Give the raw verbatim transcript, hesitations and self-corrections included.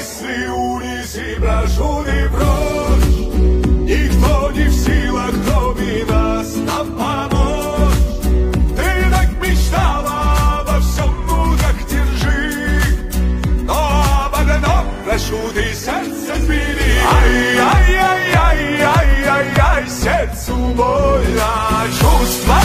мысли унеси, прошу ты прочь. Никто не в силах, кроме нас, нам помочь. Ты так мечтала обо всем, ну так держи. Но обогнув, прошу ты сердце бери. Ай-яй-яй-яй-яй-яй, сердцу больно, чувства